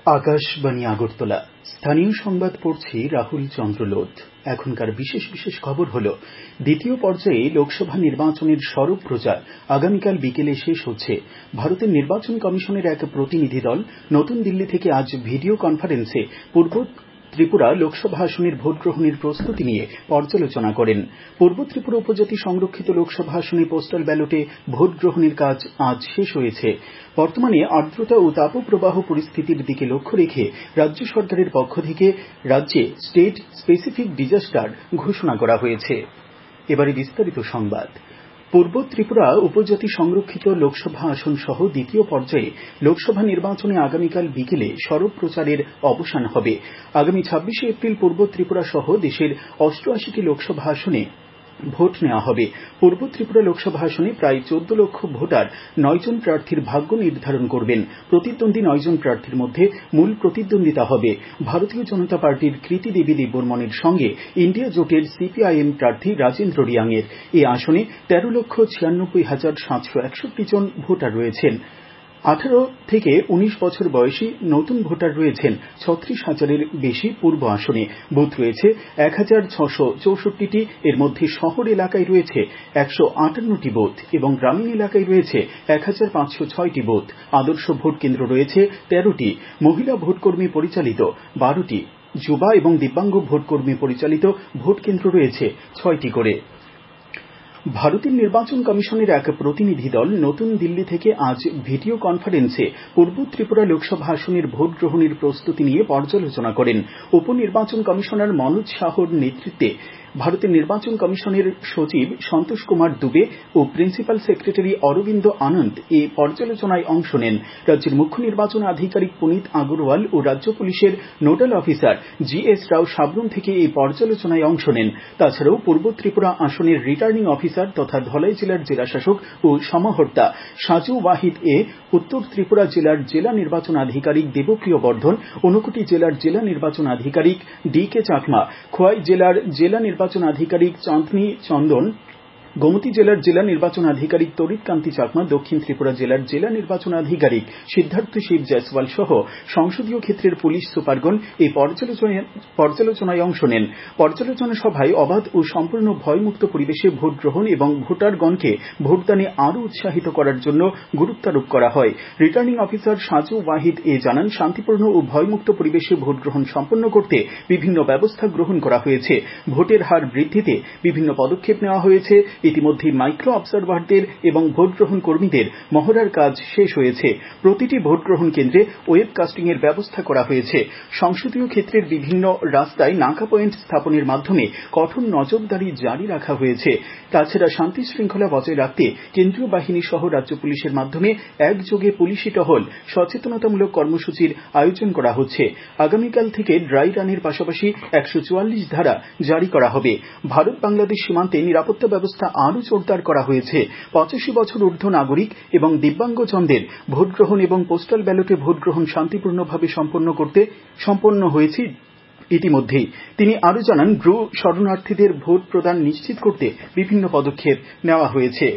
আকাশবাণী আগরতলা। স্থানীয় সংবাদ পড়ছি রাহুল চন্দ্র লোধ। এখনকার বিশেষ বিশেষ খবর হল, দ্বিতীয় পর্যায়ে লোকসভা নির্বাচনের সরব প্রচার আগামীকাল বিকেলে শেষ হচ্ছে। ভারতের নির্বাচন কমিশনের এক প্রতিনিধি দল নতুন দিল্লি থেকে আজ ভিডিও কনফারেন্সে পূর্ব ত্রিপুরা লোকসভা আসনের ভোট গ্রহণের প্রস্তুতি নিয়ে পর্যালোচনা করেন। পূর্ব ত্রিপুরা উপজাতি সংরক্ষিত লোকসভা আসনে পোস্টাল ব্যালটে ভোট গ্রহণের কাজ আজ শেষ হয়েছে। বর্তমানে আর্দ্রতা ও তাপপ্রবাহ পরিস্থিতির দিকে লক্ষ্য রেখে রাজ্য সরকারের পক্ষ থেকে রাজ্যে স্টেট স্পেসিফিক ডিজাস্টার ঘোষণা করা হয়েছে। এবারে বিস্তারিত সংবাদ। পূর্ব ত্রিপুরা উপজাতি সংরক্ষিত লোকসভা আসন সহ দ্বিতীয় পর্যায়ে লোকসভা নির্বাচনে আগামীকাল বিকেলে সরব প্রচারের অবসান হবে। আগামী ২৬শে এপ্রিল পূর্ব ত্রিপুরা সহ দেশের ৮৮টি লোকসভা আসনে ভোট নেওয়া হবে। পূর্ব ত্রিপুরা লোকসভা আসনে প্রায় ১৪ লক্ষ ভোটার ৯ জন প্রার্থীর ভাগ্য নির্ধারণ করবেন। প্রতিদ্বন্দ্বী ৯ জন প্রার্থীর মধ্যে মূল প্রতিদ্বন্দ্বিতা হবে ভারতীয় জনতা পার্টির কৃতি দেবী দেববর্মনের সঙ্গে ইন্ডিয়া জোটের সিপিআইএম প্রার্থী রাজেন্দ্র রিয়াংয়ের। এই আসনে ১৩,৯৬,৭৬১ জন ভোটার রয়েছেন। ১৮ থেকে ১৯ বছর বয়সী নতুন ভোটার রয়েছেন ৩৬,০০০-এর বেশি পূর্ব আসনে। বুথ রয়েছে ১,৬৬৪টি। এর মধ্যে শহর এলাকায় রয়েছে ১৫৮টি বুথ এবং গ্রামীণ এলাকায় রয়েছে ১,৫০৬টি বুথ। আদর্শ ভোট কেন্দ্র রয়েছে ১৩টি। মহিলা ভোটকর্মী পরিচালিত ১২টি। যুবা এবং দিব্যাঙ্গ ভোটকর্মী পরিচালিত ভোট কেন্দ্র রয়েছে ৬টি করে। ভারতের নির্বাচন কমিশনের এক প্রতিনিধি দল নতুন দিল্লি থেকে আজ ভিডিও কনফারেন্সে পূর্ব ত্রিপুরা লোকসভা আসনের ভোট গ্রহণের প্রস্তুতি নিয়ে পর্যালোচনা করেন। উপনির্বাচন কমিশনার মনোজ সাহর নেতৃত্বে ভারতের নির্বাচন কমিশনের সচিব সন্তোষ কুমার দুবে ও প্রিন্সিপাল সেক্রেটারি অরবিন্দ আনন্দ এই পর্যালোচনায় অংশ নেন। রাজ্যের মুখ্য নির্বাচন আধিকারিক পুনিত আগরওয়াল ও রাজ্য পুলিশের nodal officer GS Rao Sabroom থেকে এই পর্যালোচনায় অংশ নেন। তাছাড়াও পূর্ব ত্রিপুরা আসনের রিটার্নিং অফিসার তথা ধলাই জেলার জেলাশাসক ও সমাহর্তা সাজু ওয়াহিদ এ, উত্তর ত্রিপুরা জেলার জেলা নির্বাচন আধিকারিক দেবপ্রিয় বর্ধন, ঊনকোটি জেলার জেলা নির্বাচন আধিকারিক DK চাকমা, খোয়াই জেলার জেলা নির্বাচন আধিকারিক চাঁদনী চন্দন, গোমতী জেলার জেলা নির্বাচন আধিকারিক তরিত কান্তি চাকমা, দক্ষিণ ত্রিপুরা জেলার জেলা নির্বাচন আধিকারিক সিদ্ধার্থ শিব জয়সওয়াল সহ সংসদীয় ক্ষেত্রের পুলিশ সুপারগণ এই পর্যালোচনায় অংশ নেন। পর্যালোচনা সভায় অবাধ ও সম্পূর্ণ ভয়মুক্ত পরিবেশে ভোট গ্রহণ এবং ভোটারগণকে ভোটদানে আরও উৎসাহিত করার জন্য গুরুত্বারোপ করা হয়। রিটার্নিং অফিসার সাজু ওয়াহিদ এ জানান, শান্তিপূর্ণ ও ভয়মুক্ত পরিবেশে ভোট গ্রহণ সম্পন্ন করতে বিভিন্ন ব্যবস্থা গ্রহণ করা হয়েছে। ভোটের হার বৃদ্ধিতে বিভিন্ন পদক্ষেপ নেওয়া হয়েছে। ইতিমধ্যে মাইক্রো অবজারভারদের এবং ভোট গ্রহণ কর্মীদের মহড়ার কাজ শেষ হয়েছে। প্রতিটি ভোট গ্রহণ কেন্দ্রে ওয়েবকাস্টিং এর ব্যবস্থা করা হয়েছে। সংসদীয় ক্ষেত্রের বিভিন্ন রাস্তায় নাকা পয়েন্ট স্থাপনের মাধ্যমে কঠোর নজরদারি জারি রাখা হয়েছে। তাছাড়া শান্তি শৃঙ্খলা বজায় রাখতে কেন্দ্রীয় বাহিনী সহ রাজ্য পুলিশের মাধ্যমে একযোগে পুলিশি টহল সচেতনতামূলক কর্মসূচির আয়োজন করা হচ্ছে। আগামীকাল থেকে ড্রাই রানের পাশাপাশি ১৪৪ ধারা জারি করা হবে। ভারত বাংলাদেশ সীমান্তে নিরাপত্তা ব্যবস্থা আরও জোরদার করা হয়েছে। ৮৫ বছর ঊর্ধ্ব নাগরিক এবং দিব্যাঙ্গজনদের ভোট গ্রহণ এবং পোস্টাল ব্যালটে ভোট গ্রহণ শান্তিপূর্ণভাবে সম্পন্ন হয়েছে ইতিমধ্যেই। তিনি আরও জানান, ব্রু শরণার্থীদের ভোট প্রদান নিশ্চিত করতে বিভিন্ন পদক্ষেপ নেওয়া হয়েছে।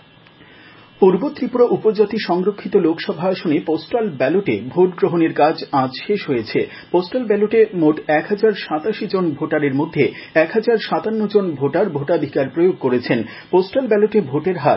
পূর্ব ত্রিপুরা উপজাতি সংরক্ষিত লোকসভা আসনে পোস্টাল ব্যালটে ভোট গ্রহণের কাজ আজ শেষ হয়েছে। পোস্টাল ব্যালটে মোট ১,০৮৭ জন ভোটারের মধ্যে ১,০৫৭ জন ভোটার ভোটাধিকার প্রয়োগ করেছেন। পোস্টাল ব্যালটে ভোটের হার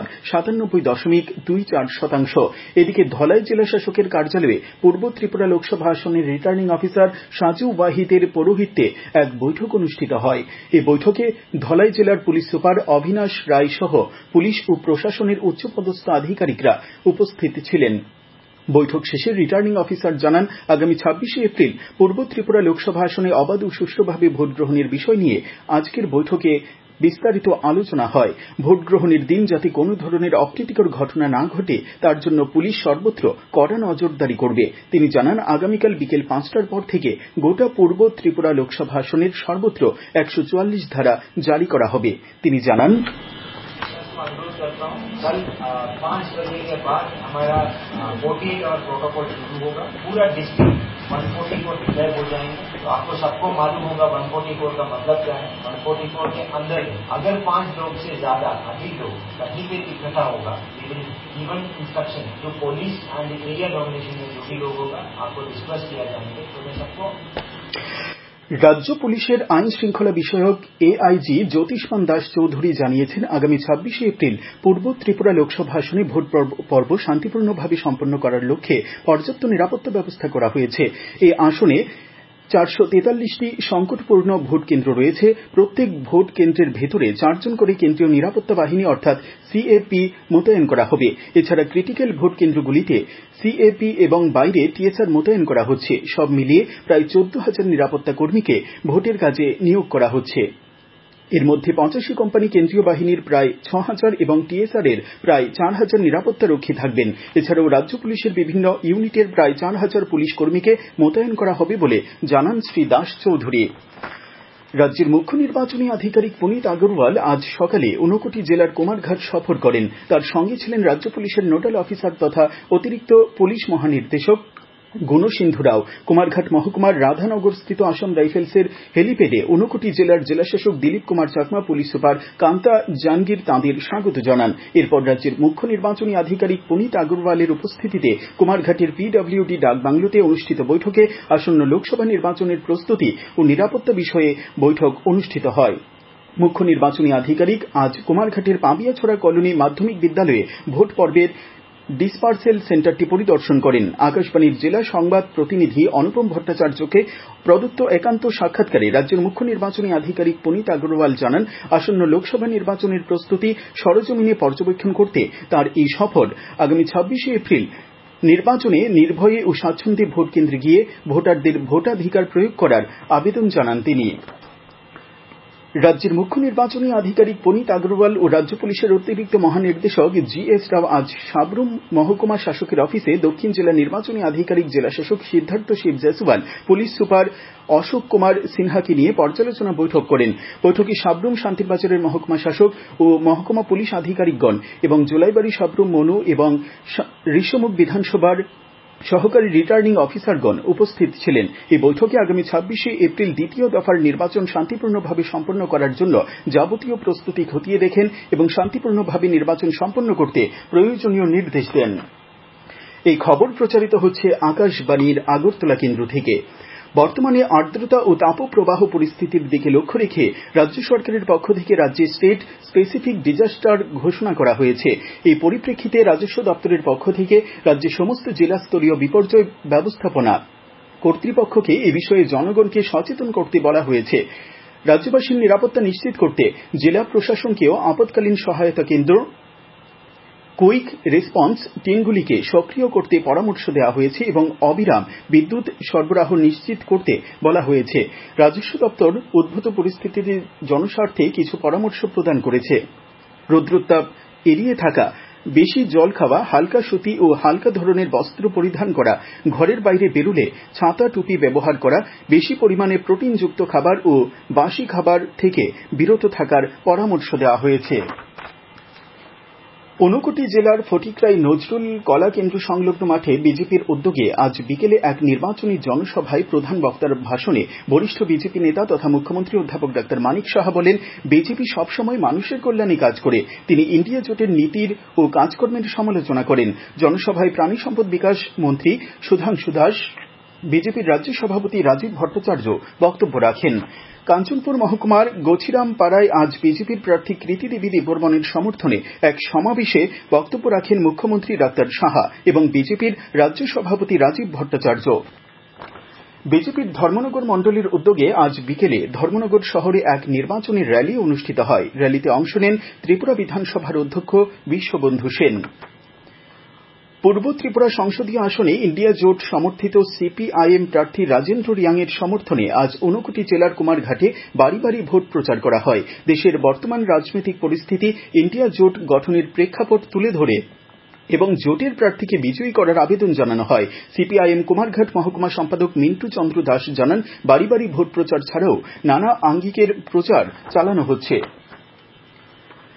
৯৭.২৪%। এদিকে ধলাই জেলা শাসকের কার্যালয়ে পূর্ব ত্রিপুরা লোকসভা আসনের রিটার্নিং অফিসার সাজু ওয়াহিদের পৌরোহিত্যে এক বৈঠক অনুষ্ঠিত হয়। এই বৈঠকে ধলাই জেলার পুলিশ সুপার অবিনাশ রায় সহ পুলিশ ও প্রশাসনের উচ্চপদস্থ আধিকারিকরা উপস্থিত ছিলেন। বৈঠক শেষে রিটার্নিং অফিসার জানান, আগামী ২৬শে এপ্রিল পূর্ব ত্রিপুরা লোকসভা আসনে অবাধ ও সুষ্ঠুভাবে ভোট গ্রহণের বিষয় নিয়ে আজকের বৈঠকে বিস্তারিত আলোচনা হয়। ভোট গ্রহণের দিন যাতে কোনো ধরনের অপ্রীতিকর ঘটনা না ঘটে তার জন্য পুলিশ সর্বত্র কড়া নজরদারি করবে। তিনি জানান, আগামীকাল বিকেল ৫টার পর থেকে গোটা পূর্ব ত্রিপুরা লোকসভা আসনের সর্বত্র ১৪৪ ধারা জারি করা হবে। তিনি জানান, अनुरोध करता हूँ, कल 5 बजे के बाद हमारा वोटिंग और प्रोटोकॉल शुरू होगा। पूरा डिस्ट्रिक्ट 140 कोड डिक्लेयर हो जाएंगे। तो आपको सबको मालूम होगा 140 कोड का मतलब क्या है। 140 कोड के अंदर अगर 5 लोग से ज्यादा अधिक लोग कहीं पे इकट्ठा होगा, इवन इंस्ट्रक्शन जो पुलिस एंड एरिया डोमिनेशन में जो भी लोग होगा आपको डिस्कस किया जाएंगे। तो मैं सबको রাজ্য পুলিশের আইন শৃঙ্খলা বিষয়ক এআইজি জ্যোতিষ্মান দাস চৌধুরী জানিয়েছেন, আগামী ২৬শে এপ্রিল পূর্ব ত্রিপুরা লোকসভা আসনে ভোট পর্ব শান্তিপূর্ণভাবে সম্পন্ন করার লক্ষ্যে পর্যাপ্ত নিরাপত্তা ব্যবস্থা করা হয়েছে। এই আসনে ৪৪৩টি সংকটপূর্ণ ভোট কেন্দ্র রয়েছে। প্রত্যেক ভোট কেন্দ্রের ভেতরে ৪ জন করে কেন্দ্রীয় নিরাপত্তা বাহিনী অর্থাৎ সিএপি মোতায়েন করা হবে। এছাড়া ক্রিটিক্যাল ভোট কেন্দ্রগুলিতে সিএপি এবং বাইরে টিএসআর মোতায়েন করা হচ্ছে। সব মিলিয়ে প্রায় ১৪,০০০ নিরাপত্তা কর্মীকে ভোটের কাজে নিয়োগ করা হচ্ছে। এর মধ্যে ৮৫ কোম্পানি কেন্দ্রীয় বাহিনীর প্রায় ৬,০০০ এবং টিএসআর এর প্রায় ৪,০০০ নিরাপত্তারক্ষী থাকবেন। এছাড়াও রাজ্য পুলিশের বিভিন্ন ইউনিটের প্রায় ৪,০০০ পুলিশ কর্মীকে মোতায়েন করা হবে বলে জানান শ্রী দাস চৌধুরী। রাজ্যের মুখ্য নির্বাচনী আধিকারিক পুনিত আগরওয়াল আজ সকালে ঊনকোটি জেলার কুমারঘাট সফর করেন। তার সঙ্গে ছিলেন রাজ্য পুলিশের নোডাল অফিসার তথা অতিরিক্ত পুলিশ মহানির্দেশক গুণসিন্ধু রাও। কুমারঘাট মহকুমার রাধানগরস্থিত আসাম রাইফেলসের হেলিপ্যাডে ঊনকোটি জেলার জেলাশাসক দিলীপ কুমার চাকমা, পুলিশ সুপার কান্তা জাহাঙ্গীর তাঁদের স্বাগত জানান। এরপর রাজ্যের মুখ্য নির্বাচনী আধিকারিক পুনিত আগরওয়ালের উপস্থিতিতে কুমারঘাটের পিডব্লিউডি ডাকবাংলোতে অনুষ্ঠিত বৈঠকে আসন্ন লোকসভা নির্বাচনের প্রস্তুতি ও নিরাপত্তা বিষয়ে বৈঠক অনুষ্ঠিত হয়। মুখ্য নির্বাচনী আধিকারিক আজ কুমারঘাটের পাবিয়াছড়া কলোনি মাধ্যমিক বিদ্যালয়ে ভোট পর্বের ডিসপার্সেল সেন্টারটি পরিদর্শন করেন। আকাশবাণীর জেলা সংবাদ প্রতিনিধি অনুপম ভট্টাচার্যকে প্রদত্ত একান্ত সাক্ষাৎকারে রাজ্যের মুখ্য নির্বাচনী আধিকারিক পুনিত আগরওয়াল জানান, আসন্ন লোকসভা নির্বাচনের প্রস্তুতি সরেজমিনে পর্যবেক্ষণ করতে তাঁর এই সফর। আগামী ২৬শে এপ্রিল নির্বাচনে নির্ভয়ে ও স্বাচ্ছন্দ্যে ভোট কেন্দ্রে গিয়ে ভোটারদের ভোটাধিকার প্রয়োগ করার আবেদন জানান তিনি। রাজ্যের মুখ্য নির্বাচনী আধিকারিক পুনিত আগরওয়াল ও রাজ্য পুলিশের অতিরিক্ত মহানির্দেশক জিএস রাও আজ সাব্রুম মহকুমা শাসকের অফিসে দক্ষিণ জেলা নির্বাচনী আধিকারিক জেলাশাসক সিদ্ধার্থ শিব জয়সওয়াল, পুলিশ সুপার অশোক কুমার সিনহাকে নিয়ে পর্যালোচনা বৈঠক করেন। বৈঠকে সাব্রুম শান্তিরবাজারের মহকুমা শাসক ও মহকুমা পুলিশ আধিকারিকগণ এবং জোলাইবাড়ি সাব্রুম মনু এবং ঋষমুখ বিধানসভার সহকারী রিটার্নিং অফিসারগণ উপস্থিত ছিলেন। এই বৈঠকে আগামী ২৬শে এপ্রিল দ্বিতীয় দফার নির্বাচন শান্তিপূর্ণভাবে সম্পন্ন করার জন্য যাবতীয় প্রস্তুতি খতিয়ে দেখেন এবং শান্তিপূর্ণভাবে নির্বাচন সম্পন্ন করতে প্রয়োজনীয় নির্দেশ দেন। এই খবর প্রচারিত হচ্ছে আকাশবাণীর আগরতলা কেন্দ্র থেকে। বর্তমানে আর্দ্রতা ও তাপপ্রবাহ পরিস্থিতির দিকে লক্ষ্য রেখে রাজ্য সরকারের পক্ষ থেকে রাজ্যে স্টেট স্পেসিফিক ডিজাস্টার ঘোষণা করা হয়েছে। এই পরিপ্রেক্ষিতে রাজস্ব দপ্তরের পক্ষ থেকে রাজ্যের সমস্ত জেলা স্তরীয় বিপর্যয় ব্যবস্থাপনা কর্তৃপক্ষকে এ বিষয়ে জনগণকে সচেতন করতে বলা হয়েছে। রাজ্যবাসীর নিরাপত্তা নিশ্চিত করতে জেলা প্রশাসনকেও আপৎকালীন সহায়তা কেন্দ্র কুইক রেসপন্স টিমগুলিকে সক্রিয় করতে পরামর্শ দেওয়া হয়েছে এবং অবিরাম বিদ্যুৎ সরবরাহ নিশ্চিত করতে বলা হয়েছে। রাজস্ব দপ্তর উদ্ভূত পরিস্থিতির জনস্বার্থে কিছু পরামর্শ প্রদান করেছে। রৌদ্রোত্তাপ এড়িয়ে থাকা, বেশি জল খাওয়া, হালকা সুতি ও হালকা ধরনের বস্ত্র পরিধান করা, ঘরের বাইরে বেরুলে ছাতা টুপি ব্যবহার করা, বেশি পরিমাণে প্রোটিনযুক্ত খাবার ও বাসি খাবার থেকে বিরত থাকার পরামর্শ দেওয়া হয়েছে। ঊনকোটি জেলার ফটিকরাই নজরুল কলা কেন্দ্র সংলগ্ন মাঠে বিজেপির উদ্যোগে আজ বিকেলে এক নির্বাচনী জনসভায় প্রধান বক্তার ভাষণে বরিষ্ঠ বিজেপি নেতা তথা মুখ্যমন্ত্রী অধ্যাপক ডক্টর মানিক সাহা বলেন, বিজেপি সবসময় মানুষের কল্যাণে কাজ করে। তিনি ইন্ডিয়া জোটের নীতির ও কাজকর্মের সমালোচনা করেন। জনসভায় প্রাণী সম্পদ বিকাশ মন্ত্রী সুধাংশু দাস, বিজেপির রাজ্য সভাপতি রাজীব ভট্টাচার্য বক্তব্য রাখেন। কাঞ্চনপুর মহকুমার গছিরাম পাড়ায় আজ বিজেপির প্রার্থী কৃতি দেবী দেববর্মনের সমর্থনে এক সমাবেশে বক্তব্য রাখেন মুখ্যমন্ত্রী ডাক্তার সাহা এবং বিজেপির রাজ্য সভাপতি রাজীব ভট্টাচার্য। বিজেপির ধর্মনগর মন্ডলীর উদ্যোগে আজ বিকেলে ধর্মনগর শহরে এক নির্বাচনী র্যালি অনুষ্ঠিত হয়। র্যালিতে অংশ নেন ত্রিপুরা বিধানসভার অধ্যক্ষ বিশ্ববন্ধু সেন। পূর্ব ত্রিপুরা সংসদীয় আসনে ইন্ডিয়া জোট সমর্থিত সিপিআইএম প্রার্থী রাজেন্দ্র রিয়াংয়ের সমর্থনে আজ ঊনকোটি জেলার কুমারঘাটে বাড়ি বাড়ি ভোট প্রচার করা হয়। দেশের বর্তমান রাজনৈতিক পরিস্থিতি, ইন্ডিয়া জোট গঠনের প্রেক্ষাপট তুলে ধরে এবং জোটের প্রার্থীকে বিজয়ী করার আবেদন জানানো হয়। সিপিআইএম কুমারঘাট মহকুমা সম্পাদক মিন্টু চন্দ্র দাস জানান, বাড়ি বাড়ি ভোট প্রচার ছাড়াও নানা আঙ্গিকের প্রচার চালানো হচ্ছে।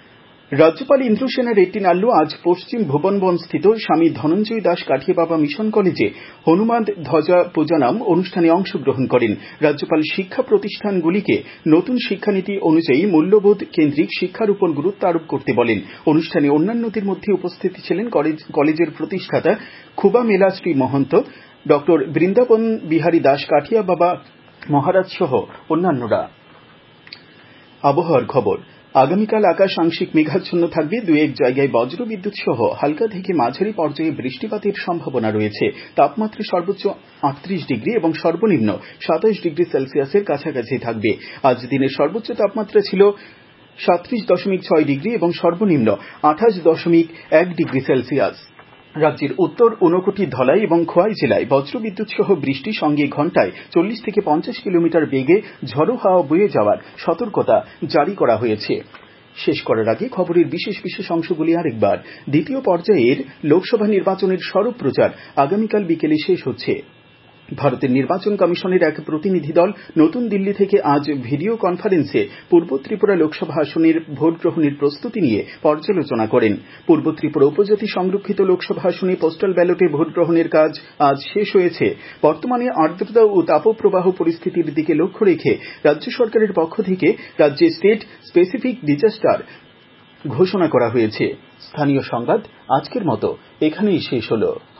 রাজ্যপাল ইন্দ্রসেনা রেড্ডি নাল্লু আজ পশ্চিম ভুবনবনস্থিত স্বামী ধনঞ্জয় দাস কাঠিয়া বাবা মিশন কলেজে হনুমান ধ্বজা পূজনম অনুষ্ঠানে অংশগ্রহণ করেন। রাজ্যপাল শিক্ষা প্রতিষ্ঠানগুলিকে নতুন শিক্ষানীতি অনুযায়ী মূল্যবোধ কেন্দ্রিক শিক্ষার উপর গুরুত্ব আরোপ করতে বলেন। অনুষ্ঠানে অন্যান্যদের মধ্যে উপস্থিত ছিলেন কলেজের প্রতিষ্ঠাতা খুবা মেলা শ্রী মহন্ত, ড বৃন্দাবন বিহারী দাস কাঠিয়া বাবা মহারাজ সহ অন্যান্যরা। আবহাওয়ার খবর। আগামীকাল আকাশ আংশিক মেঘাচ্ছন্ন থাকবে। দু এক জায়গায় বজ্রবিদ্যুৎ সহ হালকা থেকে মাঝারি পর্যায়ে বৃষ্টিপাতের সম্ভাবনা রয়েছে। তাপমাত্রা সর্বোচ্চ 38 ডিগ্রি এবং সর্বনিম্ন 27 ডিগ্রি সেলসিয়াসের কাছাকাছি থাকবে। আজ দিনের সর্বোচ্চ তাপমাত্রা ছিল 37.6 ডিগ্রি এবং সর্বনিম্ন 28.1 ডিগ্রি সেলসিয়াস। রাজ্যের উত্তর, ঊনকোটি, ধলাই এবং খোয়াই জেলায় বজ্রবিদ্যুৎ সহ বৃষ্টির সঙ্গে ঘণ্টায় 40 থেকে 50 কিলোমিটার বেগে ঝড়ো হাওয়া বয়ে যাওয়ার সতর্কতা জারি করা হয়েছে। শেষ করার আগে খবরের বিশেষ বিশেষ অংশগুলি আরেকবার। দ্বিতীয় পর্যায়ের লোকসভা নির্বাচনের সরব প্রচার আগামীকাল বিকেলে শেষ হচ্ছে। ভারতের নির্বাচন কমিশনের এক প্রতিনিধি দল নতুন দিল্লি থেকে আজ ভিডিও কনফারেন্সে পূর্ব ত্রিপুরা লোকসভা আসনের ভোট গ্রহণের প্রস্তুতি নিয়ে পর্যালোচনা করেন। পূর্ব ত্রিপুরা উপজাতি সংরক্ষিত লোকসভা আসনে পোস্টাল ব্যালটে ভোট গ্রহণের কাজ আজ শেষ হয়েছে। বর্তমানে আর্দ্রতা ও তাপপ্রবাহ পরিস্থিতির দিকে লক্ষ্য রেখে রাজ্য সরকারের পক্ষ থেকে রাজ্যে স্টেট স্পেসিফিক ডিজাস্টার ঘোষণা করা হয়েছে। স্থানীয় সংবাদ আজকের মতো এখানেই শেষ হলো।